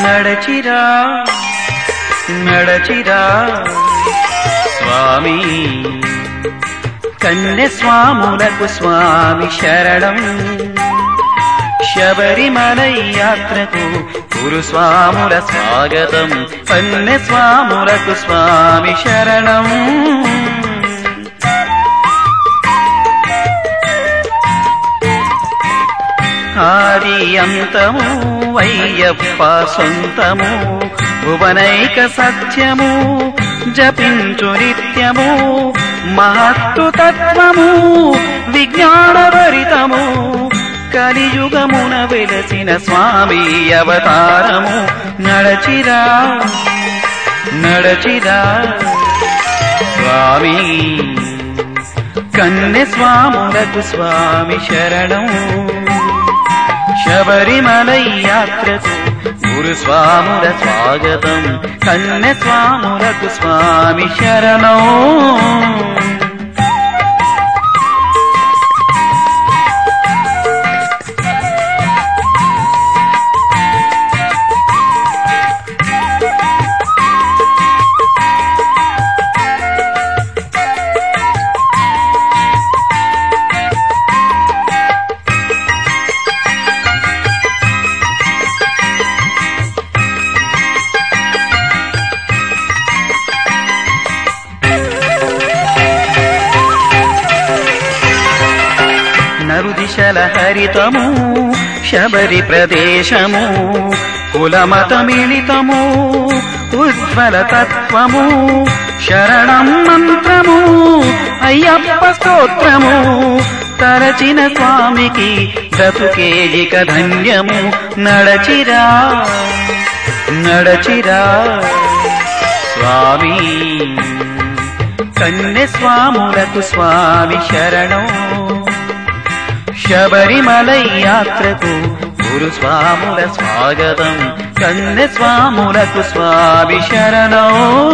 నడచిరా నడచిరా స్వామి కన్యస్వాములకు స్వామి శరణం శబరిమల యాత్రకు గురుస్వాముల స్వాగతం కన్యస్వాములకు స్వామి శరణం ఆది అంతము అయ్యప్ప సొంతము భువనైక సత్యము జపించు నిత్యము మహత్తు తత్వము విజ్ఞానభరితము కలియుగమున వెలసిన స్వామి అవతారము నడచిరా నడచిరా స్వామి కన్యస్వాములకు స్వామి శరణం శబరిమల యాత్రకు గురుస్వాముల స్వాగతం కన్యస్వాములకు స్వామి శరణం నరుదిశల హరితము శబరి ప్రదేశము కులమతమిళితము ఉజ్వల తత్వము శరణం మంత్రము అయ్యప్ప స్తోత్రము తరచిన స్వామికి బ్రతుకేజిక ధన్యము నడచిరా నడచిరా స్వామి కన్యస్వాములకు స్వామి శరణం శబరిమల యాత్రకు గురుస్వాముల స్వాగతం కన్యస్వాములకు స్వామి శరణం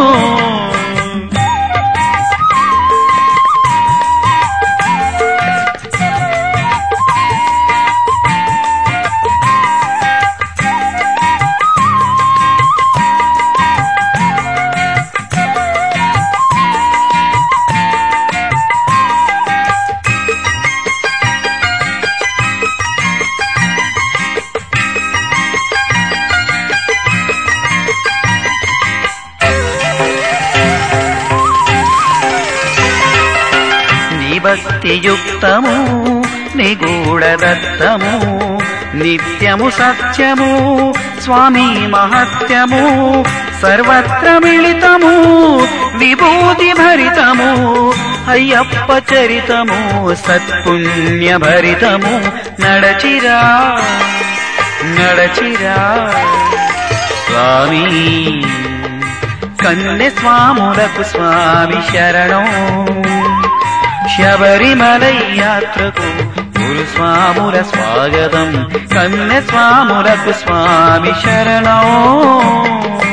భక్తియుక్తము నిగూఢదత్తము నిత్యము సత్యము స్వామి మహత్యము సర్వత్ర మిళితము విభూతి భరితము అయ్యప్ప చరితము సత్పుణ్య భరితము నడచిరా నడచిరా స్వామి కన్యస్వాములకు స్వామి శరణం శబరిమల యాత్రకు గురుస్వాముల స్వాగతం కన్యస్వాములకు స్వామి శరణం